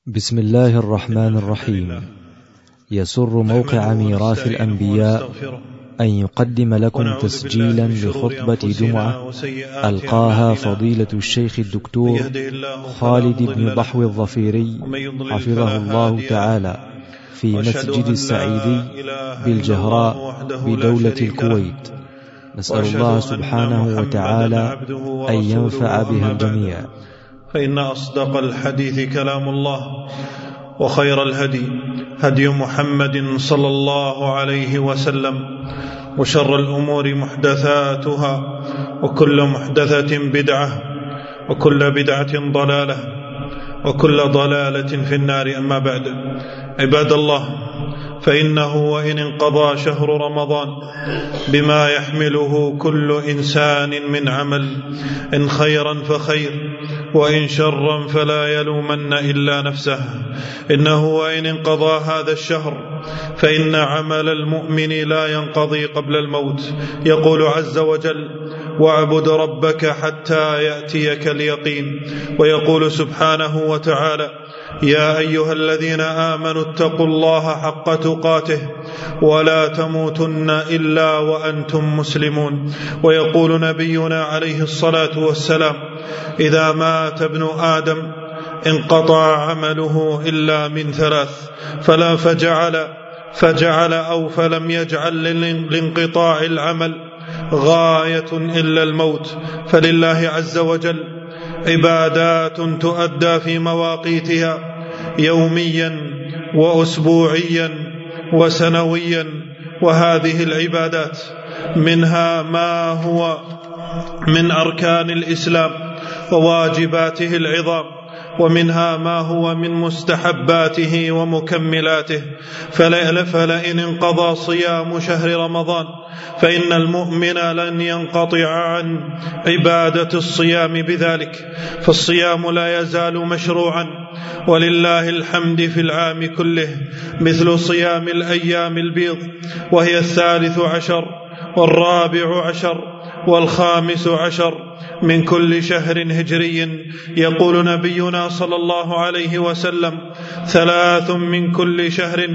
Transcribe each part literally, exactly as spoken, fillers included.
بسم الله الرحمن الرحيم. يسر موقع ميراث الأنبياء أن يقدم لكم تسجيلا لخطبة جمعة ألقاها فضيلة الشيخ الدكتور خالد بن ضحو الظفيري حفظه الله تعالى في مسجد السعيدي بالجهراء بدولة الكويت. نسأل الله سبحانه وتعالى أن ينفع بها الجميع. فإن أصدق الحديث كلام الله، وخير الهدي هدي محمد صلى الله عليه وسلم، وشر الأمور محدثاتها، وكل محدثة بدعة، وكل بدعة ضلالة، وكل ضلالة في النار. أما بعد، عباد الله، فإنه وإن انقضى شهر رمضان بما يحمله كل إنسان من عمل، إن خيرا فخير، وإن شرا فلا يلومن إلا نفسه. إنه وإن انقضى هذا الشهر فإن عمل المؤمن لا ينقضي قبل الموت. يقول عز وجل: واعبد ربك حتى يأتيك اليقين. ويقول سبحانه وتعالى: يا أيها الذين آمنوا اتقوا الله حق تقاته ولا تموتن إلا وأنتم مسلمون. ويقول نبينا عليه الصلاة والسلام: إذا مات ابن آدم انقطع عمله إلا من ثلاث، فلا فجعل فجعل أو فلم يجعل لانقطاع العمل غاية إلا الموت. فلله عز وجل عبادات تؤدى في مواقيتها يوميا وأسبوعيا وسنويا، وهذه العبادات منها ما هو من أركان الإسلام وواجباته العظام، ومنها ما هو من مستحباته ومكملاته. فلئن انقضى صيام شهر رمضان فإن المؤمن لن ينقطع عن عبادة الصيام بذلك، فالصيام لا يزال مشروعا ولله الحمد في العام كله، مثل صيام الأيام البيض، وهي الثالث عشر والرابع عشر والخامس عشر من كل شهر هجري. يقول نبينا صلى الله عليه وسلم: ثلاث من كل شهر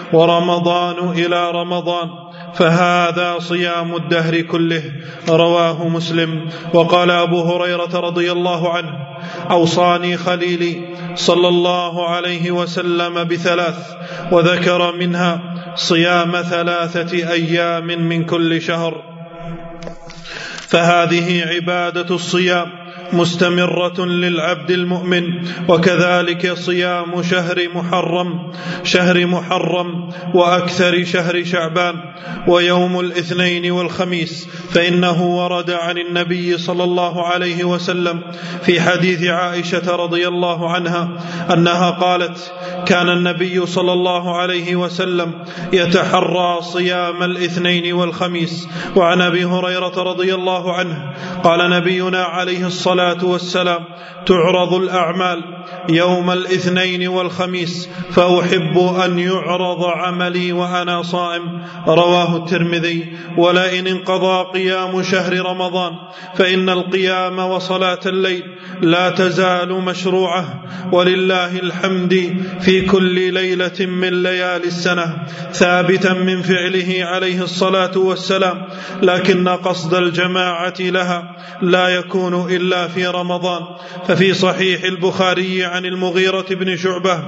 ورمضان إلى رمضان، فهذا صيام الدهر كله. رواه مسلم. وقال أبو هريرة رضي الله عنه: أوصاني خليلي صلى الله عليه وسلم بثلاث، وذكر منها صيام ثلاثة أيام من كل شهر. فهذه عبادة الصيام مستمرة للعبد المؤمن. وكذلك صيام شهر محرم شهر محرم وأكثر شهر شعبان ويوم الاثنين والخميس، فإنه ورد عن النبي صلى الله عليه وسلم في حديث عائشة رضي الله عنها أنها قالت: كان النبي صلى الله عليه وسلم يتحرى صيام الاثنين والخميس. وعن أبي هريرة رضي الله عنه قال نبينا عليه الصلاة والسلام: تعرض الأعمال يوم الاثنين والخميس، فأحب أن يعرض عملي وأنا صائم. رواه الترمذي. ولئن انقضى قيام شهر رمضان فإن القيام وصلاة الليل لا تزال مشروعة ولله الحمد في كل ليلة من ليالي السنة، ثابتا من فعله عليه الصلاة والسلام، لكن قصد الجماعة لها لا يكون إلا في رمضان. ففي صحيح البخاري عن المغيرة بن شعبة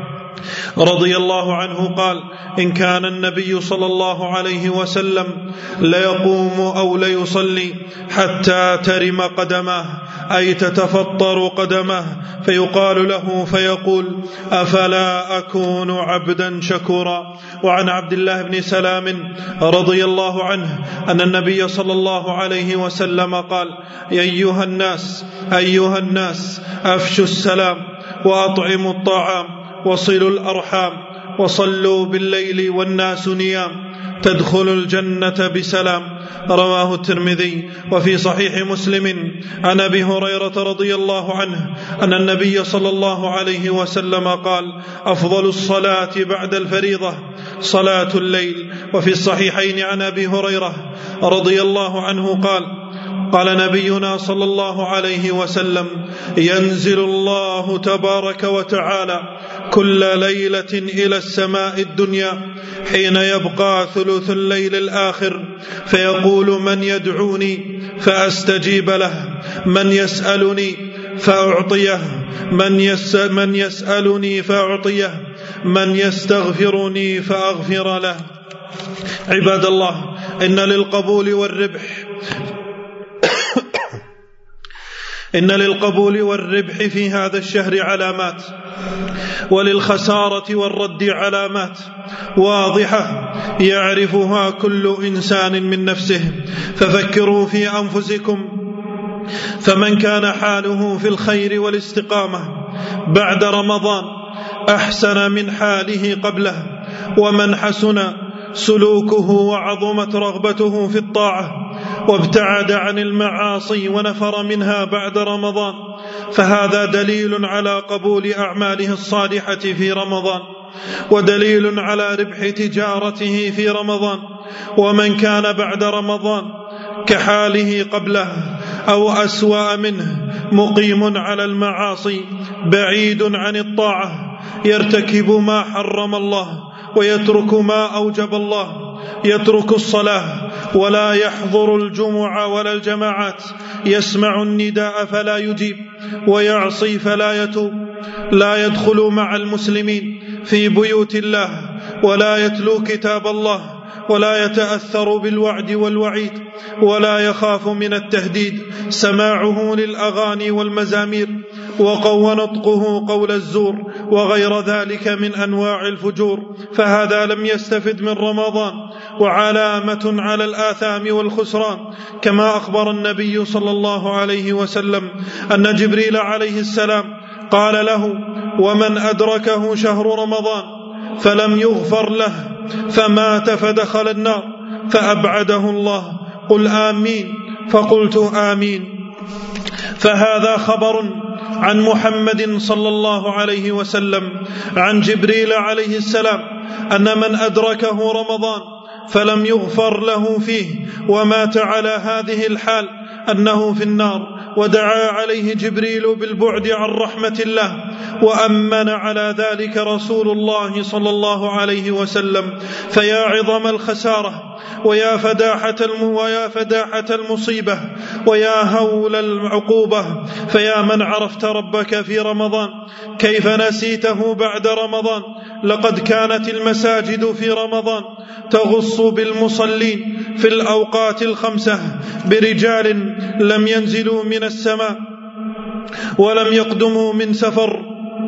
رضي الله عنه قال: إن كان النبي صلى الله عليه وسلم ليقوم أو ليصلي حتى ترم قدماه، أي تتفطر قدماه، فيقال له فيقول: أفلا أكون عبدا شكورا. وعن عبد الله بن سلام رضي الله عنه أن النبي صلى الله عليه وسلم قال: أيها الناس أيها الناس أفشوا السلام وأطعموا الطعام وصلوا الأرحام وصلوا بالليل والناس نيام تدخلوا الجنة بسلام. رواه الترمذي. وفي صحيح مسلم عن أبي هريرة رضي الله عنه أن النبي صلى الله عليه وسلم قال: أفضل الصلاة بعد الفريضة صلاة الليل. وفي الصحيحين عن أبي هريرة رضي الله عنه قال: قال نبينا صلى الله عليه وسلم: ينزل الله تبارك وتعالى كل ليلة إلى السماء الدنيا حين يبقى ثلث الليل الآخر فيقول: من يدعوني فأستجيب له، من يسألني فأعطيه، من, يس من يسألني فأعطيه، من يستغفرني فأغفر له. عباد الله، إن للقبول والربح إن للقبول والربح في هذا الشهر علامات، وللخسارة والرد علامات واضحة يعرفها كل إنسان من نفسه. ففكروا في أنفسكم، فمن كان حاله في الخير والاستقامة بعد رمضان أحسن من حاله قبله، ومن حسن سلوكه وعظمت رغبته في الطاعة وابتعد عن المعاصي ونفر منها بعد رمضان، فهذا دليل على قبول أعماله الصالحة في رمضان، ودليل على ربح تجارته في رمضان. ومن كان بعد رمضان كحاله قبله أو أسوأ منه، مقيم على المعاصي بعيد عن الطاعة، يرتكب ما حرم الله ويترك ما أوجب الله، يترك الصلاة ولا يحضر الجمعة ولا الجماعات، يسمع النداء فلا يجيب، ويعصي فلا يتوب، لا يدخل مع المسلمين في بيوت الله، ولا يتلو كتاب الله، ولا يتأثر بالوعد والوعيد، ولا يخاف من التهديد، سماعه للأغاني والمزامير، ونطقه قول الزور وغير ذلك من أنواع الفجور، فهذا لم يستفد من رمضان، وعلامة على الآثام والخسران. كما أخبر النبي صلى الله عليه وسلم أن جبريل عليه السلام قال له: ومن أدركه شهر رمضان فلم يغفر له فمات فدخل النار فأبعده الله، قل آمين، فقلت آمين. فهذا خبر عن محمد صلى الله عليه وسلم عن جبريل عليه السلام أن من أدركه رمضان فلم يغفر له فيه ومات على هذه الحال أنه في النار، ودعا عليه جبريل بالبعد عن رحمة الله، وأمن على ذلك رسول الله صلى الله عليه وسلم. فيا عظم الخسارة، ويا فداحة ويا فداحة المصيبة، ويا هول العقوبة. فيا من عرفت ربك في رمضان كيف نسيته بعد رمضان؟ لقد كانت المساجد في رمضان تغص بالمصلين في الأوقات الخمسة برجال لم ينزلوا من السماء ولم يقدموا من سفر،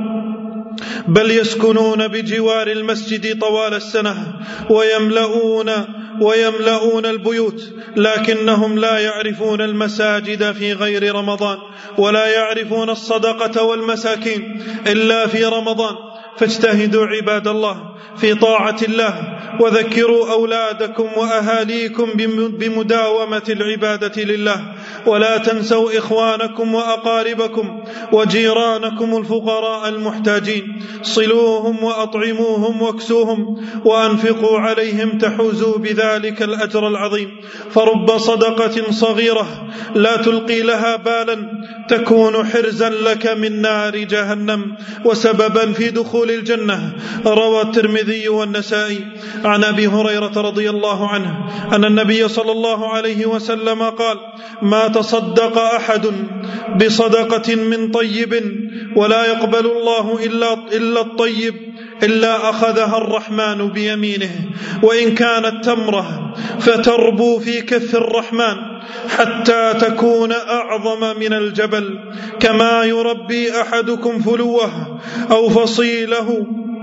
بل يسكنون بجوار المسجد طوال السنة ويملؤون ويملؤون البيوت، لكنهم لا يعرفون المساجد في غير رمضان، ولا يعرفون الصدقة والمساكين إلا في رمضان. فاجتهدوا عباد الله في طاعة الله، وذكروا أولادكم وأهاليكم بمداومة العبادة لله، ولا تنسوا إخوانكم وأقاربكم وجيرانكم الفقراء المحتاجين، صلوهم وأطعموهم واكسوهم وأنفقوا عليهم تحوزوا بذلك الأجر العظيم. فرب صدقة صغيرة لا تلقي لها بالا تكون حرزا لك من نار جهنم وسببا في دخول الجنة. روى الترمذي والنسائي عن أبي هريرة رضي الله عنه أن النبي صلى الله عليه وسلم قال: ما تصدق أحد بصدقة من طيب ولا يقبل الله إلا, إلا الطيب إلا أخذها الرحمن بيمينه، وإن كانت تمرة فتربو في كف الرحمن حتى تكون أعظم من الجبل، كما يربي أحدكم فلوه أو فصيله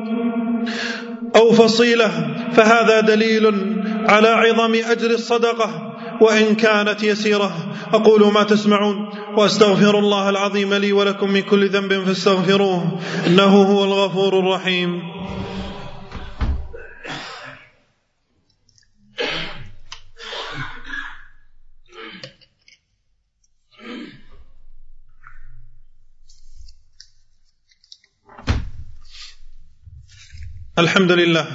أو فصيله. فهذا دليل على عظم أجر الصدقة وإن كانت يسيرة. أقول ما تسمعون وأستغفر الله العظيم لي ولكم من كل ذنب فاستغفروه إنه هو الغفور الرحيم. الحمد لله،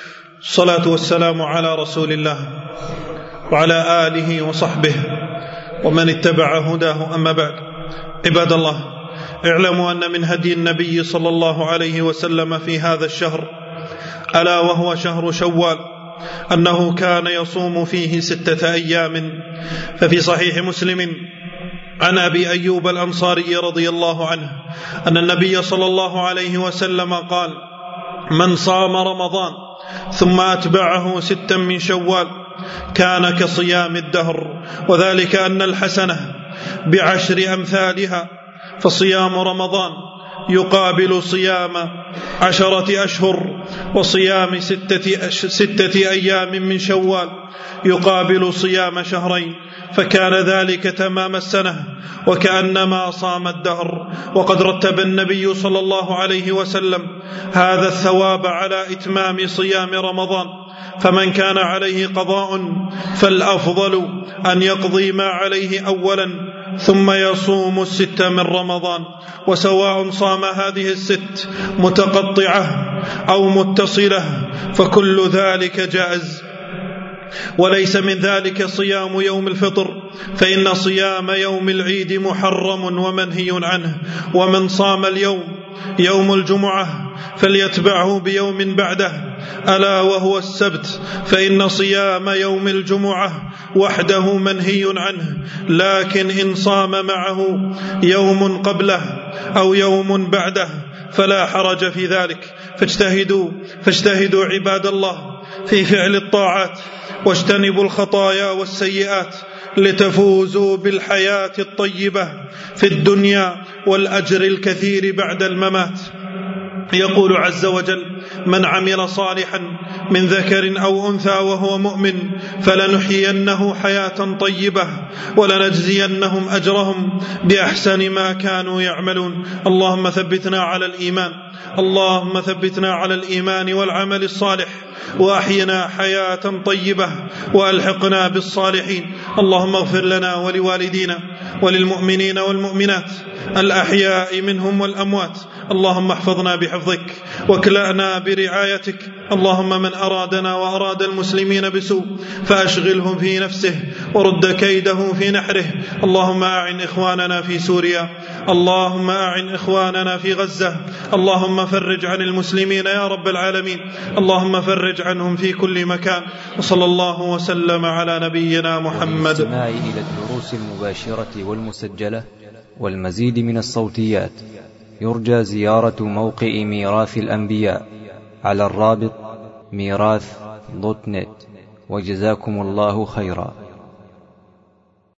الصلاة والسلام على رسول الله وعلى آله وصحبه ومن اتبع هداه. أما بعد، عباد الله، اعلموا أن من هدي النبي صلى الله عليه وسلم في هذا الشهر، ألا وهو شهر شوال، أنه كان يصوم فيه ستة أيام. ففي صحيح مسلم عن أبي أيوب الأنصاري رضي الله عنه أن النبي صلى الله عليه وسلم قال: من صام رمضان ثم أتبعه ستا من شوال كان كصيام الدهر، وذلك أن الحسنة بعشر أمثالها، فصيام رمضان يقابل صيام عشرة أشهر، وصيام ستة, ستة أيام من شوال يقابل صيام شهرين، فكان ذلك تمام السنة وكأنما صام الدهر. وقد رتب النبي صلى الله عليه وسلم هذا الثواب على إتمام صيام رمضان، فمن كان عليه قضاء فالأفضل أن يقضي ما عليه أولا ثم يصوم الست من رمضان، وسواء صام هذه الست متقطعة أو متصلة فكل ذلك جائز. وليس من ذلك صيام يوم الفطر، فإن صيام يوم العيد محرم ومنهي عنه. ومن صام اليوم يوم الجمعة فليتبعه بيوم بعده، ألا وهو السبت، فإن صيام يوم الجمعة وحده منهي عنه، لكن إن صام معه يوم قبله أو يوم بعده فلا حرج في ذلك. فاجتهدوا فاجتهدوا عباد الله في فعل الطاعات، واجتنبوا الخطايا والسيئات لتفوزوا بالحياة الطيبة في الدنيا والأجر الكثير بعد الممات. يقول عز وجل: من عمل صالحا من ذكر أو أنثى وهو مؤمن فلنحيينه حياة طيبة ولنجزينهم أجرهم بأحسن ما كانوا يعملون. اللهم ثبتنا على الإيمان اللهم ثبتنا على الإيمان والعمل الصالح، وأحينا حياة طيبة، وألحقنا بالصالحين. اللهم اغفر لنا ولوالدينا وللمؤمنين والمؤمنات الأحياء منهم والأموات. اللهم احفظنا بحفظك واكلأنا برعايتك. اللهم من أرادنا وأراد المسلمين بسوء فأشغلهم في نفسه ورد كيده في نحره. اللهم أعن إخواننا في سوريا، اللهم أعن إخواننا في غزة، اللهم فرج عن المسلمين يا رب العالمين، اللهم فرج عنهم في كل مكان. وصلى الله وسلم على نبينا محمد. والاستماع إلى الدروس المباشرة والمسجلة والمزيد من الصوتيات يرجى زيارة موقع ميراث الأنبياء على الرابط ميراث دوت نت. وجزاكم الله خيرا.